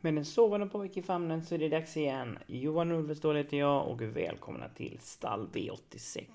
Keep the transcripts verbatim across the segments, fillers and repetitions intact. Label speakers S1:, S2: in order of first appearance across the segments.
S1: Med en sovande pojke i famnen så är det dags igen. Johan Ulvestål heter jag och välkomna till Stall V åttiosex.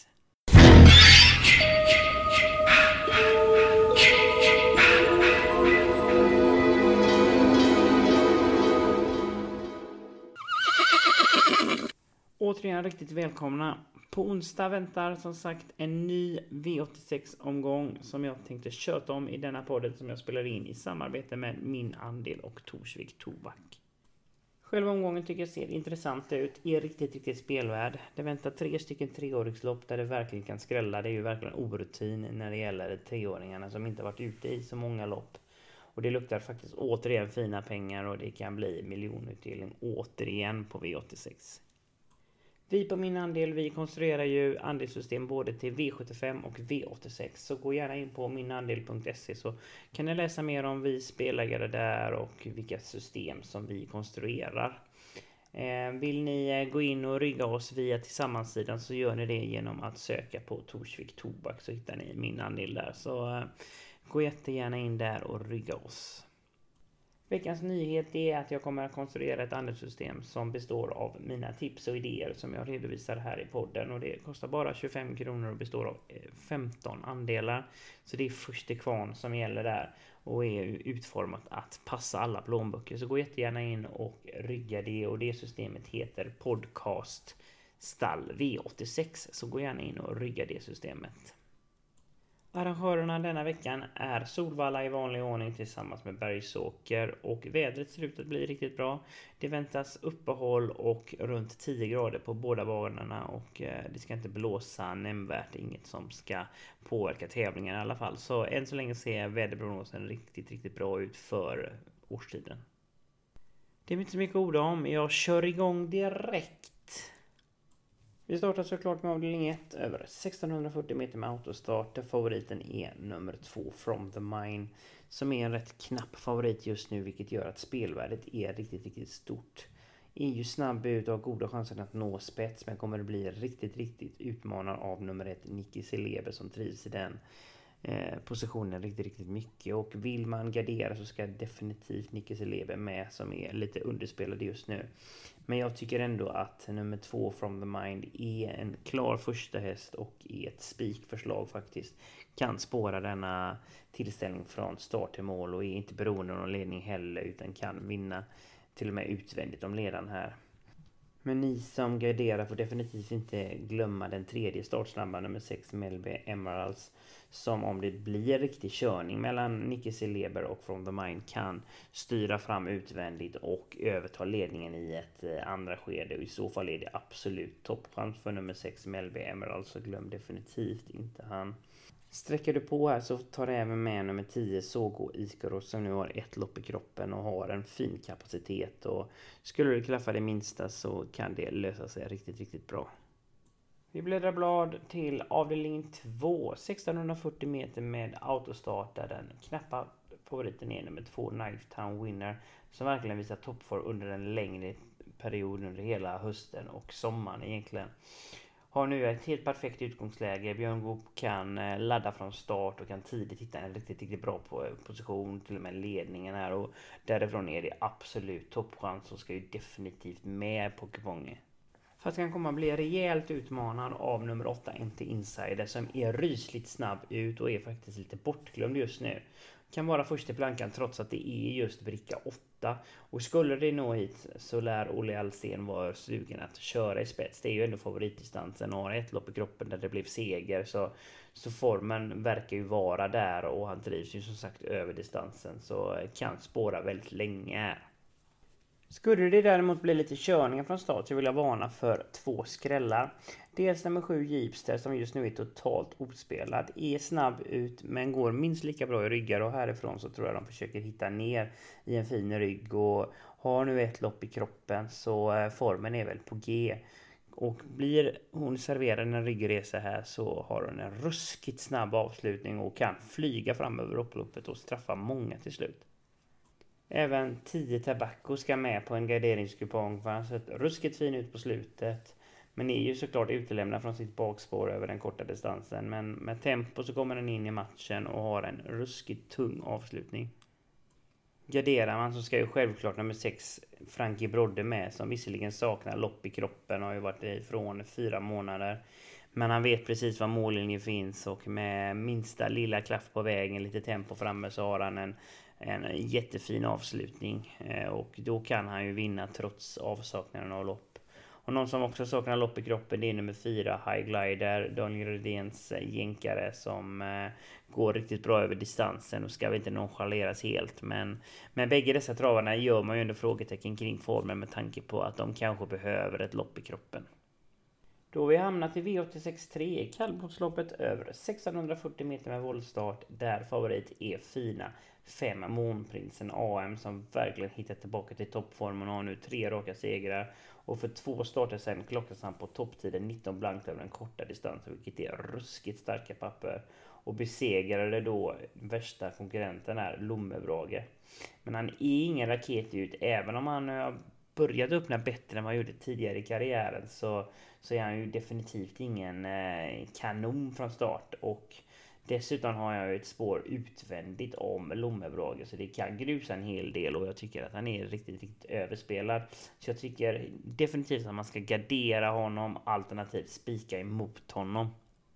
S1: Återigen riktigt välkomna. På onsdag väntar som sagt en ny V åttiosex-omgång som jag tänkte köta om i denna podden som jag spelar in i samarbete med Min Andel och Torsvik Tobak. Själva omgången tycker jag ser intressant ut, är riktigt riktigt spelvärd. Det väntar tre stycken treåringslopp där det verkligen kan skrälla. Det är ju verkligen orutin när det gäller treåringarna som inte varit ute i så många lopp. Och det luktar faktiskt återigen fina pengar och det kan bli miljonutdelning återigen på V åttiosex. Vi på Min Andel, vi konstruerar ju andelssystem både till V sjuttiofem och V åttiosex. Så gå gärna in på minandel punkt se så kan ni läsa mer om vi spelägare där och vilka system som vi konstruerar. Eh, vill ni gå in och rygga oss via tillsammansidan så gör ni det genom att söka på Torsvik Tobak så hittar ni Min Andel där. Så eh, gå jättegärna in där och rygga oss. Veckans nyhet är att jag kommer att konstruera ett andelssystem som består av mina tips och idéer som jag redovisar här i podden. Och det kostar bara tjugofem kronor och består av femton andelar. Så det är först till kvarn som gäller där och är utformat att passa alla plånböcker. Så gå jättegärna in och rygga det och det systemet heter Podcast Stall V åttiosex. Så gå gärna in och rygga det systemet. Arrangörerna denna veckan är Solvalla i vanlig ordning tillsammans med Bergsåker och vädret ser ut att bli riktigt bra. Det väntas uppehåll och runt tio grader på båda banorna och det ska inte blåsa nämnvärt, inget som ska påverka tävlingen i alla fall. Så än så länge ser väderprognosen riktigt riktigt bra ut för årstiden. Det är inte så mycket ord om, jag kör igång direkt. Vi startar såklart med avdelning ett över sextonhundrafyrtio meter med autostart där favoriten är nummer två From the Mine som är en rätt knapp favorit just nu vilket gör att spelvärdet är riktigt riktigt stort. Är ju snabb ut och har goda chanser att nå spets men kommer att bli riktigt riktigt utmanad av nummer ett Nicky Celeber som trivs i den eh, positionen riktigt riktigt mycket och vill man gardera så ska definitivt Nicky Celeber med som är lite underspelad just nu. Men jag tycker ändå att nummer två From the Mind är en klar första häst och är ett spikförslag faktiskt. Kan spåra denna tillställning från start till mål och är inte beroende av någon ledning heller utan kan vinna till och med utvändigt om ledaren här. Men ni som garderar får definitivt inte glömma den tredje startsnabba nummer sex Melby Emeralds som om det blir riktig körning mellan Nicky Celeber och From the Mind kan styra fram utvändigt och överta ledningen i ett andra skede och i så fall är det absolut toppchans för nummer sex Melby Emeralds så glöm definitivt inte han. Sträcker du på här så tar det även med nummer tio Sogo Ikaros som nu har ett lopp i kroppen och har en fin kapacitet och skulle det klaffa det minsta så kan det lösa sig riktigt riktigt bra. Vi bläddrar blad till avdelning två, sextonhundrafyrtio meter med autostart där den knappa favoriten är nummer två Knifetown Winner som verkligen visar toppform under en längre period under hela hösten och sommaren egentligen. Har nu ett helt perfekt utgångsläge. Björn Goop kan ladda från start och kan tidigt hitta en riktigt, riktigt bra position till och med ledningen här. Och därifrån är det absolut toppchans och ska ju definitivt med på kupongen. För att han kommer att bli rejält utmanad av nummer åtta N T Insider som är rysligt snabb ut och är faktiskt lite bortglömd just nu. Kan vara först i plankan trots att det är just bricka åtta. Och skulle det nå hit så lär Olle Alsen vara sugen att köra i spets. Det är ju ändå favoritdistansen och har ett lopp i kroppen där det blev seger. Så, så formen verkar ju vara där och han drivs ju som sagt över distansen. Så kan spåra väldigt länge här. Skulle det däremot bli lite körningar från start så vill jag varna för två skrällar. Dels nummer sju Jeepster som just nu är totalt ospelad. Är snabb ut men går minst lika bra i ryggar och härifrån så tror jag de försöker hitta ner i en fin rygg. Och har nu ett lopp i kroppen så formen är väl på G. Och blir hon serverad en ryggresa här så har hon en ruskigt snabb avslutning och kan flyga fram över upploppet och straffa många till slut. Även tio Tabacco ska med på en garderingskupong för han sett ruskigt fin ut på slutet. Men är ju såklart utelämnad från sitt bakspår över den korta distansen. Men med tempo så kommer den in i matchen och har en ruskigt tung avslutning. Garderar man så ska ju självklart nummer sex Frankie Brodde med, som visserligen saknar lopp i kroppen och har ju varit ifrån fyra månader. Men han vet precis var mållinjen finns och med minsta lilla klaff på vägen, lite tempo framme, så har han en, en jättefin avslutning. Och då kan han ju vinna trots avsaknaden av lopp. Och någon som också saknar lopp i kroppen, det är nummer fyra High Glider, Daniel Redéns jänkare, som eh, går riktigt bra över distansen och ska väl inte nonchaleras helt. Men med bägge dessa travarna gör man ju ändå frågetecken kring formen med tanke på att de kanske behöver ett lopp i kroppen. Då har vi hamnat i V åttiosex tre, kallblodsloppet över sextonhundrafyrtio meter med voltstart, där favorit är fina fem Månprinsen A M, som verkligen hittat tillbaka till toppformen och har nu tre raka segrar. Och för två starter sen klockas han på topptiden nitton blankt över den korta distansen, vilket är ruskigt starka papper. Och besegrade då värsta konkurrenten är Lommebrage. Men han är ingen raket ut, även om han har börjat öppna bättre än vad han gjorde tidigare i karriären, så, så är han ju definitivt ingen eh, kanon från start. Och dessutom har jag ju ett spår utvändigt om Lommebrage, så det kan grusa en hel del och jag tycker att han är riktigt, riktigt överspelad. Så jag tycker definitivt att man ska gardera honom, alternativt spika emot honom.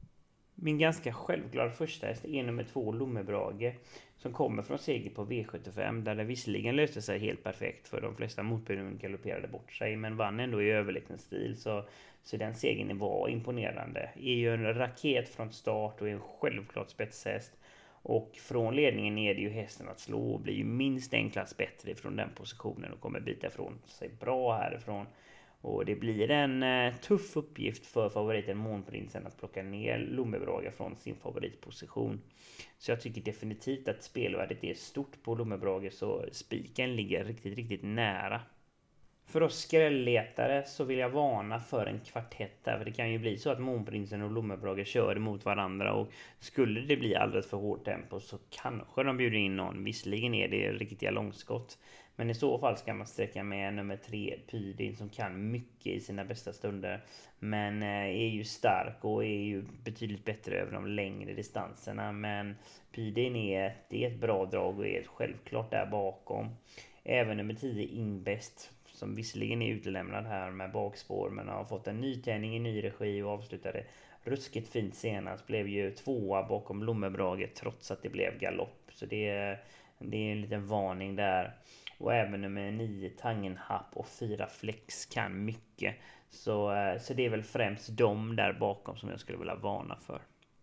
S1: Min ganska självklara första häst är nummer två Lommebrage, som kommer från seger på V sjuttiofem, där det visserligen löste sig helt perfekt för de flesta motbuden galopperade bort sig, men vann ändå i överlägsen stil, så, så den segern var imponerande. Är ju en raket från start och är en självklart spetshäst, och från ledningen är det ju hästen att slå och blir ju minst en klass bättre från den positionen och kommer bita ifrån sig bra härifrån. Och det blir en eh, tuff uppgift för favoriten Månprinsen att plocka ner Lommebrage från sin favoritposition. Så jag tycker definitivt att spelvärdet är stort på Lommebrage, så spiken ligger riktigt, riktigt nära. För oss skrälletare så vill jag varna för en kvartett där, för det kan ju bli så att Månprinsen och Lommebrage kör emot varandra, och skulle det bli alldeles för hårt tempo så kanske de bjuder in någon. Visserligen är det riktiga långskott, men i så fall ska man sträcka med nummer tre Pydin, som kan mycket i sina bästa stunder, men är ju stark och är ju betydligt bättre över de längre distanserna. Men Pydin är, det är ett bra drag och är självklart där bakom. Även nummer tio Ingbest, som visserligen är utelämnad här med bakspår, men har fått en nytändning i ny regi och avslutade ruskigt fint senast, blev ju tvåa bakom Lommebrage trots att det blev galopp. Så det är, det är en liten varning där. Och även nummer nio Tangenhapp och fyra Flex kan mycket. Så, så det är väl främst de där bakom som jag skulle vilja varna för.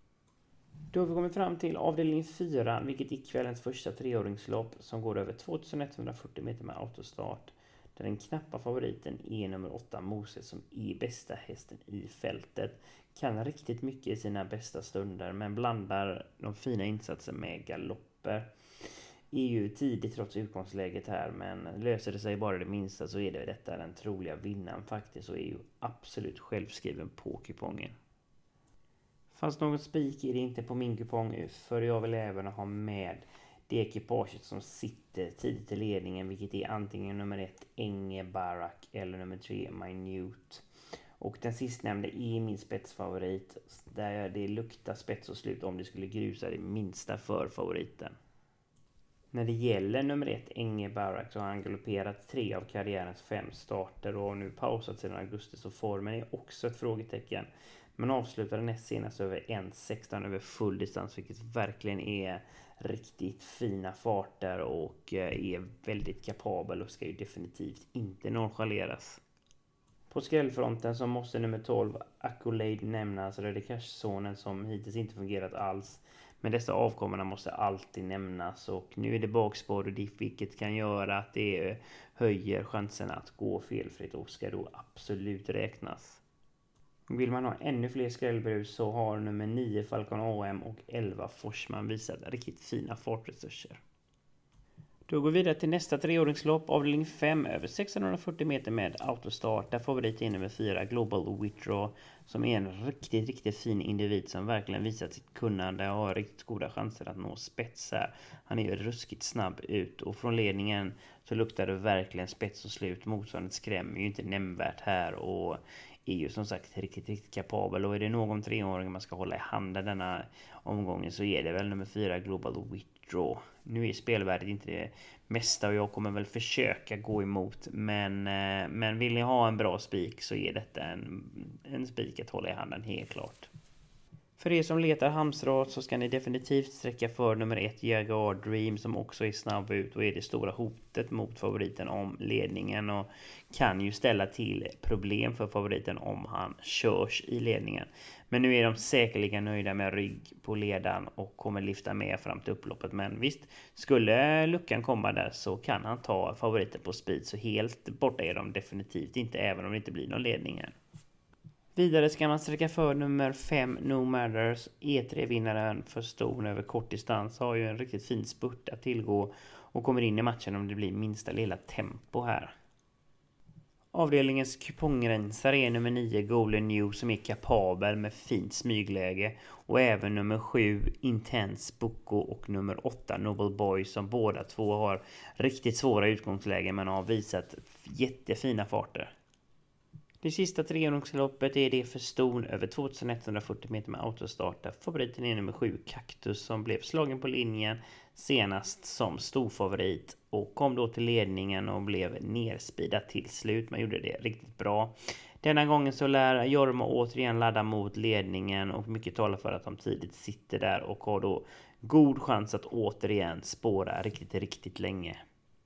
S1: Då har vi kommit fram till avdelning fyra, vilket är kvällens första treåringslopp som går över tjugoetthundrafyrtio meter med autostart. Där den knappa favoriten är nummer åtta Moses, som är bästa hästen i fältet. Kan riktigt mycket i sina bästa stunder, men blandar de fina insatserna med galopper. Är ju tidigt trots utgångsläget här, men löser det sig bara det minsta så är det detta den troliga vinnaren faktiskt, och är ju absolut självskriven på kupongen. Fast någon spik är det inte på min kupong, för jag vill även ha med det ekipaget som sitter tidigt i ledningen, vilket är antingen nummer ett Enge Barak eller nummer tre Minute. Och den sistnämnde är min spetsfavorit, där det luktar spets och slut om det skulle grusa det minsta för favoriten. När det gäller nummer ett Enge Barak så har han galopperat tre av karriärens fem starter och har nu pausat sedan augusti, så formen är också ett frågetecken. Men avslutade näst senast över en sexton över full distans, vilket verkligen är riktigt fina farter och är väldigt kapabel och ska ju definitivt inte nonchaleras. På skrällfronten så måste nummer tolv Accolade nämnas, Redekashsonen, som hittills inte fungerat alls. Men dessa avkommorna måste alltid nämnas, och nu är det bakspår och diff, vilket kan göra att det höjer chansen att gå felfritt och ska då absolut räknas. Vill man ha ännu fler skrällbrus så har nummer nio Falcon A M och elva Forsman visat riktigt fina fartresurser. Då går vi vidare till nästa treåringslopp, avdelning fem över sexhundrafyrtio meter med autostart, där favorit är nummer fyra Global Withdraw, som är en riktigt, riktigt fin individ som verkligen visat sitt kunnande och har riktigt goda chanser att nå spets här. Han är ju ruskigt snabb ut, och från ledningen så luktar det verkligen spets och slut. Motståndet skrämmer ju inte nämnvärt här och är ju som sagt riktigt, riktigt kapabel. Och är det någon treåring man ska hålla i handen denna omgången så är det väl nummer fyra Global Withdraw. draw. Nu är spelvärdet inte det mesta och jag kommer väl försöka gå emot. Men, men vill ni ha en bra spik så är detta en, en spik att hålla i handen helt klart. För er som letar hamstrat så ska ni definitivt sträcka för nummer ett Jaguar Dream som också är snabb ut och är det stora hotet mot favoriten om ledningen och kan ju ställa till problem för favoriten om han körs i ledningen. Men nu är de säkerligen nöjda med rygg på ledan och kommer lyfta med fram till upploppet. Men visst, skulle luckan komma där så kan han ta favoriten på speed, så helt borta är de definitivt inte, även om det inte blir någon ledning här. Vidare ska man sträcka för nummer fem No Matters. E tre-vinnaren för ston över kort distans har ju en riktigt fin spurt att tillgå och kommer in i matchen om det blir minsta lilla tempo här. Avdelningens kupongrensare är nummer nio Golden New som är kapabel med fint smygläge och även nummer sju Intense Boko och nummer åtta Noble Boy som båda två har riktigt svåra utgångslägen men har visat jättefina farter. Det sista trehundraloppet är det för ston över tjugoetthundrafyrtio meter med autostart där favoriten är nummer sju Cactus som blev slagen på linjen senast som storfavorit och kom då till ledningen och blev nerspeedad till slut. Man gjorde det riktigt bra. Denna gången så lär Jorma återigen ladda mot ledningen och mycket talar för att de tidigt sitter där och har då god chans att återigen spåra riktigt, riktigt länge.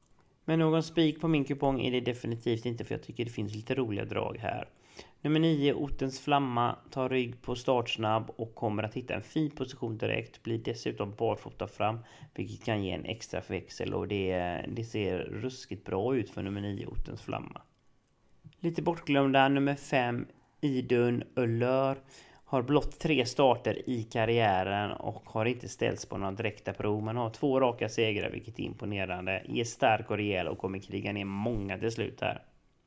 S1: Men någon spik på min kupong är det definitivt inte, för jag tycker det finns lite roliga drag här. Nummer nio Ottens Flamma tar rygg på startsnabb och kommer att hitta en fin position direkt. Blir dessutom barfota fram, vilket kan ge en extra växel och det, det ser ruskigt bra ut för nummer nio Ottens Flamma. Lite bortglömda nummer fem Idun Öllör har blott tre starter i karriären och har inte ställts på några direkta prov. Man har två raka segrar, vilket är imponerande. Är stark och rejäl och kommer kriga ner många till slut här.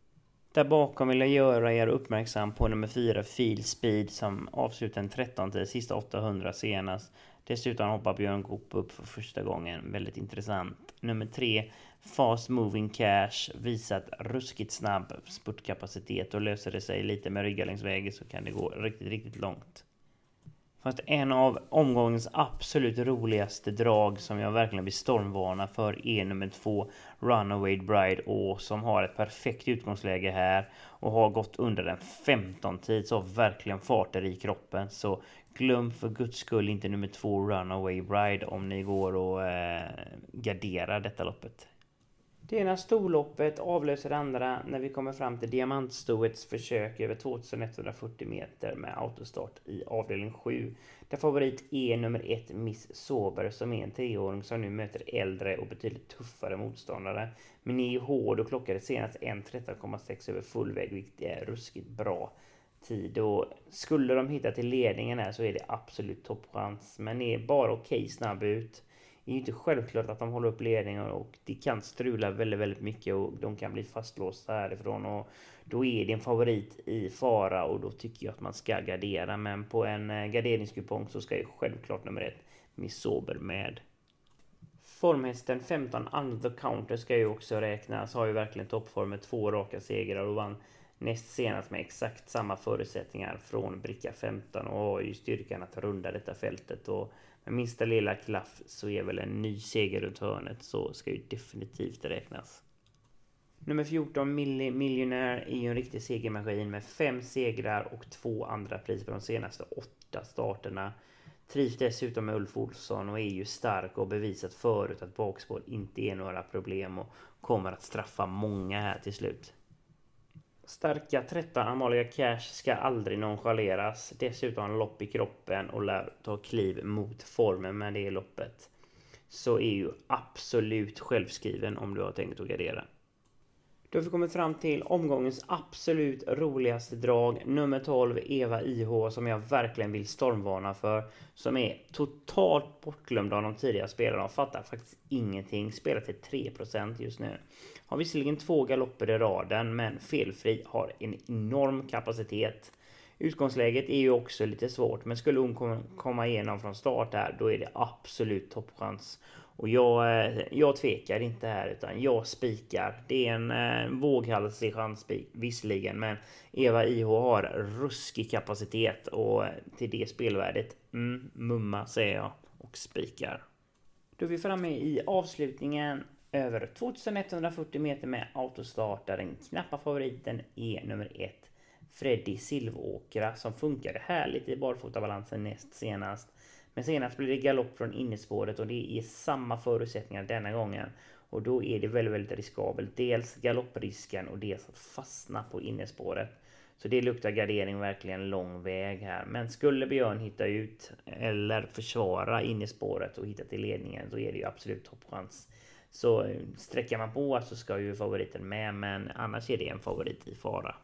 S1: Där bakom vill jag göra er uppmärksam på nummer fyra Feel Speed som avslutar en tretton till sista åttahundra senast. Dessutom hoppar Björn Goop upp för första gången. Väldigt intressant. Nummer tre Fast Moving Cash visat ruskigt snabb spurtkapacitet och löser det sig lite med ryggar längs vägen så kan det gå riktigt, riktigt långt. Fast en av omgångens absolut roligaste drag som jag verkligen blir stormvarna för är nummer två Runaway Bride och som har ett perfekt utgångsläge här och har gått under en femton tid så har verkligen farter i kroppen. Så glöm för guds skull inte nummer två Runaway Bride om ni går och eh, garderar detta loppet. Det ena storloppet avlöser det andra när vi kommer fram till Diamantstoets försök över tjugoetthundrafyrtio meter med autostart i avdelning sju. Där favorit är nummer ett Miss Sober som är en treåring som nu möter äldre och betydligt tuffare motståndare. Men är hård och klockade senast en tretton komma sex över full väg, vilket är ruskigt bra tid. Och skulle de hitta till ledningen här så är det absolut toppchans. Men är bara okej okay, snabb ut. Det är ju inte självklart att de håller upp ledningen och det kan strula väldigt, väldigt mycket och de kan bli fastlåsta härifrån och då är det en favorit i fara och då tycker jag att man ska gardera. Men på en garderingskupong så ska ju självklart nummer ett Miss Sober med. Formhästen femton Under the Counter ska ju också räknas, har ju verkligen toppform med två raka segrar och vann näst senast med exakt samma förutsättningar från bricka femton och har ju styrkan att runda detta fältet och med minsta lilla klaff så är väl en ny seger runt hörnet så ska ju definitivt räknas. Nummer fjorton Millionaire är ju en riktig segermaskin med fem segrar och två andra pris på de senaste åtta starterna. Trivs dessutom med Ulf Olsson och är ju stark och bevisat förut att bakspår inte är några problem och kommer att straffa många här till slut. Starka tretton Amalia Cash ska aldrig nonchaleras. Dessutom har lopp i kroppen och lär ta kliv mot formen med det loppet. Så är ju absolut självskriven om du har tänkt att gardera. Då har vi kommit fram till omgångens absolut roligaste drag. Nummer tolv Eva I H som jag verkligen vill stormvarna för. Som är totalt bortglömd av de tidigare spelarna och fattar faktiskt ingenting. Spelar till tre procent just nu. Har visserligen två galopper i raden men felfri har en enorm kapacitet. Utgångsläget är ju också lite svårt men skulle hon komma igenom från start här då är det absolut toppchans. Och jag, jag tvekar inte här utan jag spikar. Det är en eh, våghalsig chansspik visserligen men Eva I H har ruskig kapacitet och till det spelvärdet mm, mumma säger jag och spikar. Då är vi framme i avslutningen över tjugoetthundrafyrtio meter med autostart, där den knappa favoriten är nummer ett, Freddy Silvåkra, som funkade härligt i barfotabalansen näst senast. Men senast blir det galopp från innespåret och det är samma förutsättningar denna gången. Och då är det väldigt, väldigt riskabelt. Dels galopprisken och dels att fastna på innespåret. Så det luktar gardering verkligen lång väg här. Men skulle Björn hitta ut eller försvara innespåret och hitta till ledningen, så är det ju absolut toppchans. Så sträcker man på så ska ju favoriten med, men annars är det en favorit i fara.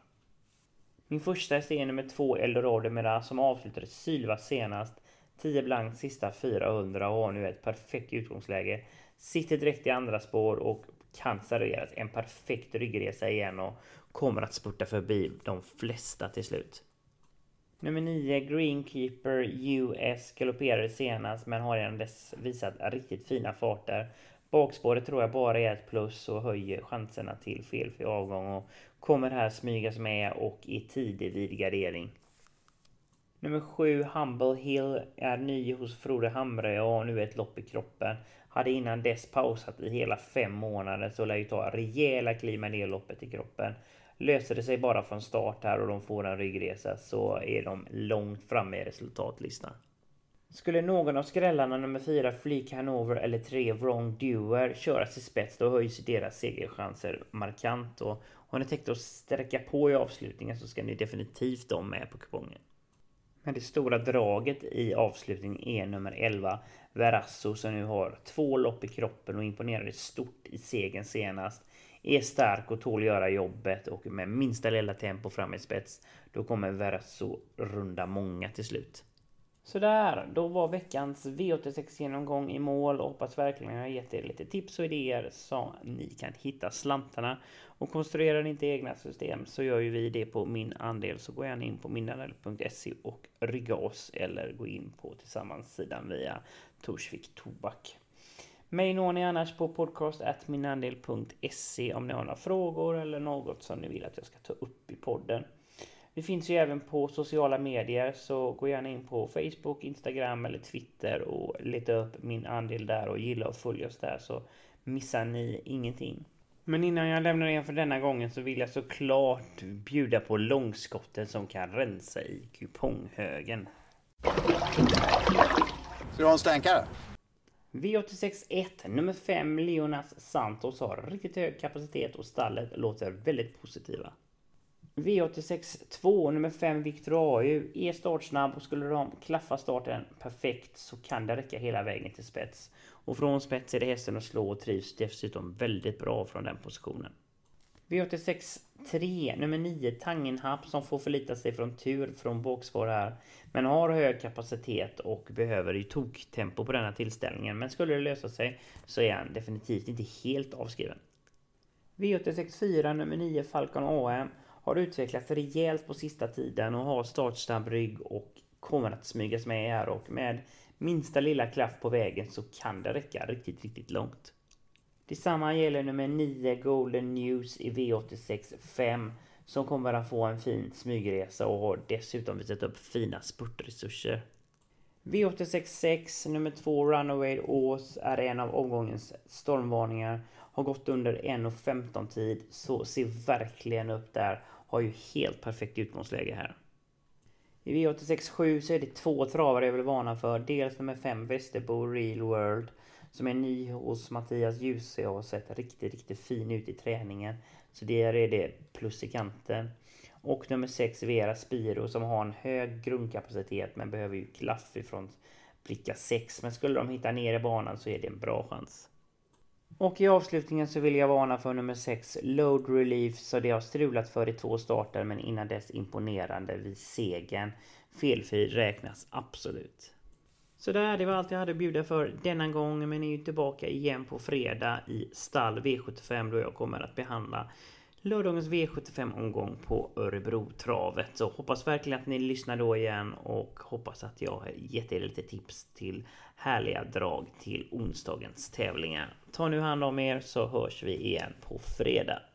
S1: Min första är nummer två, Eldorado Mera, som avslutade sylva senast. tio blank sista fyrahundra och har nu ett perfekt utgångsläge. Sitter direkt i andra spår och kan serveras en perfekt ryggresa igen och kommer att spurta förbi de flesta till slut. Nummer nio, Greenkeeper U S, galopperade senast men har redan dess visat riktigt fina farter. Bakspåret tror jag bara är ett plus och höjer chanserna till felfri avgång och kommer här smygas med och i tidig vid gardering. Nummer sju, Humble Hill, är ny hos Frode Hamre och har nu ett lopp i kroppen. Hade innan dess pausat i hela fem månader, så lär ju ta rejäla kliv med det loppet i kroppen. Löser det sig bara från start här och de får en ryggresa, så är de långt framme i resultatlistan. Skulle någon av skrällarna nummer fyra, Fleek Hanover eller tre, Wrong Doer, köras i spets, då höjs deras segerchanser markant. Och har ni tänkt att sträcka på i avslutningen så ska ni definitivt de med på kupongen. Men det stora draget i avslutningen är nummer elva, Verasso, som nu har två lopp i kroppen och imponerade stort i segern senast. Är stark och tål göra jobbet och med minsta lilla tempo fram i spets, då kommer Verasso runda många till slut. Så där, då var veckans V åttiosex-genomgång i mål och hoppas verkligen jag har gett er lite tips och idéer så ni kan hitta slantarna. Och konstruerar ni inte egna system så gör ju vi det på Min Andel, så gå gärna in på minandel punkt se och rygga oss eller gå in på tillsammans-sidan via Torsvik Tobak. Mig når ni annars på podcast at minandel punkt se om ni har några frågor eller något som ni vill att jag ska ta upp i podden. Vi finns ju även på sociala medier, så gå gärna in på Facebook, Instagram eller Twitter och leta upp Min Andel där och gilla och följa oss där, så missar ni ingenting. Men innan jag lämnar er för denna gången så vill jag såklart bjuda på långskotten som kan rensa i kuponghögen.
S2: Ska du ha en stänkare?
S1: V åttiosex ett, nummer fem, Leonas Santos, har riktigt hög kapacitet och stallet låter väldigt positiva. V åttiosex två, nummer fem, Victor A U, är startsnabb och skulle de klaffa starten perfekt så kan det räcka hela vägen till spets. Och från spets är det hästen att slå och trivs dessutom väldigt bra från den positionen. V åttiosex tre, nummer nio, Tangenhap, som får förlita sig från tur från bakspår här. Men har hög kapacitet och behöver ju toktempo på denna tillställningen. Men skulle det lösa sig så är han definitivt inte helt avskriven. V åttiosex fyra, nummer nio, Falcon A M, har utvecklats rejält på sista tiden och har startsnabb rygg och kommer att smygas med här, och med minsta lilla klaff på vägen så kan det räcka riktigt, riktigt långt. Detsamma gäller nummer nio, Golden News, i V åttiosex fem, som kommer att få en fin smygresa och har dessutom visat upp fina spurtresurser. V åttiosex sex, nummer två, Runaway Ås, är en av omgångens stormvarningar. Har gått under en femton tid, så se verkligen upp där. Har ju helt perfekt utgångsläge här. I V åttiosex sju så är det två travare jag vill varna för. Dels nummer fem, Västerbo Real World, som är ny hos Mattias Djuse och har sett riktigt, riktigt fin ut i träningen. Så där är det plus i kanten. Och nummer sex, Vera Spiro, som har en hög grundkapacitet men behöver ju klaff ifrån bricka sex. Men skulle de hitta ner i banan så är det en bra chans. Och i avslutningen så vill jag varna för nummer sex, Load Relief, så det har strulat för i två starter men innan dess imponerande vid segern. Felfri räknas absolut. Så där, det var allt jag hade att bjuda för denna gång, men är ju tillbaka igen på fredag i stall V sjuttiofem då jag kommer att behandla lördagens V sjuttiofem-omgång på Örebro-travet. Så hoppas verkligen att ni lyssnar då igen och hoppas att jag har gett er lite tips till härliga drag till onsdagens tävlingar. Ta nu hand om er så hörs vi igen på fredag.